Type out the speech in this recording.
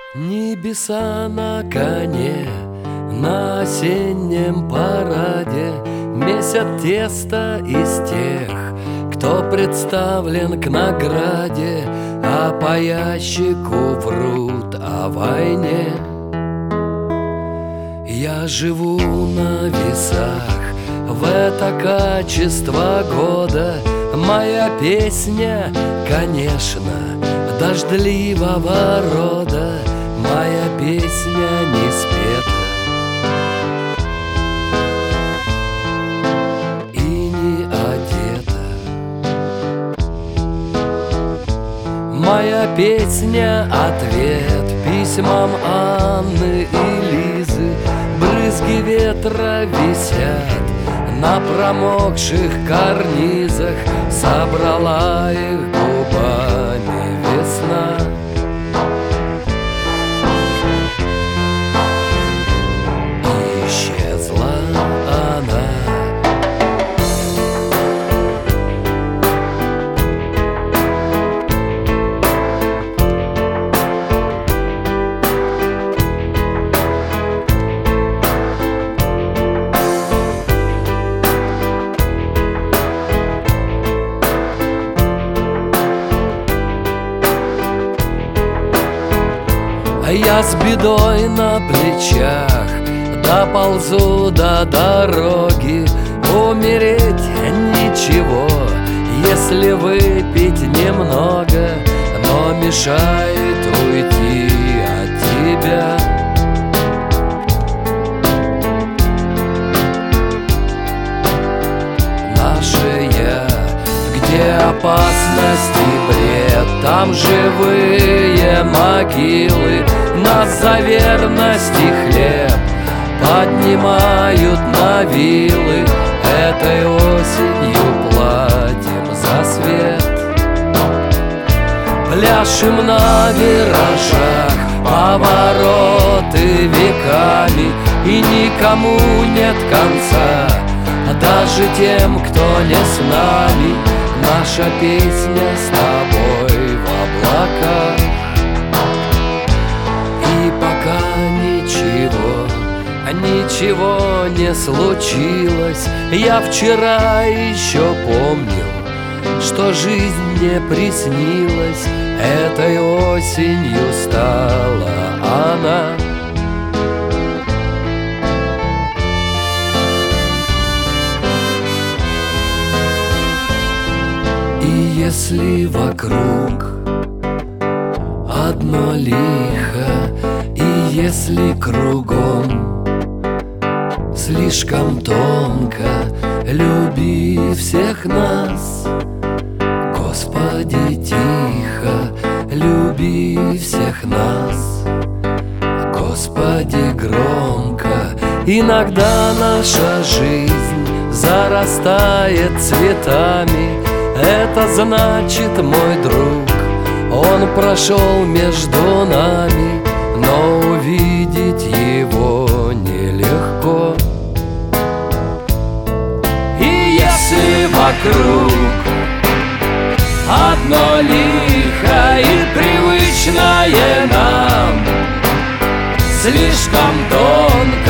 Небеса на коне, на осеннем параде месят тесто из тех, кто представлен к награде, а по ящику врут о войне. Я живу на весах в это качество года. Моя песня, конечно, дождливого рода. Моя песня не спета и не одета. Моя песня — ответ письмам Анны и Лизы. Брызги ветра висят на промокших карнизах. Собрала их губами весна. Исчезла она. Я с бедой на плечах доползу до дороги. Умереть ничего, если выпить немного, но мешает уйти от тебя. Наше я, где опасность и бред, там живые могилы. Нас за верность и хлеб поднимают на вилы. Этой осенью платим за свет. Пляшем на виражах повороты веками, и никому нет конца, даже тем, кто не с нами. Наша песня с тобой в облаках. И пока ничего не случилось, я вчера еще помнил, что жизнь мне приснилась. Этой осенью стала она. И если вокруг одно лихо, и если кругом слишком тонко, люби всех нас, Господи, тихо, люби всех нас, Господи, громко. Иногда наша жизнь зарастает цветами. Это значит, мой друг, он прошел между нами, но увидеть его нелегко. И если вокруг одно лихо и привычное нам слишком тонко,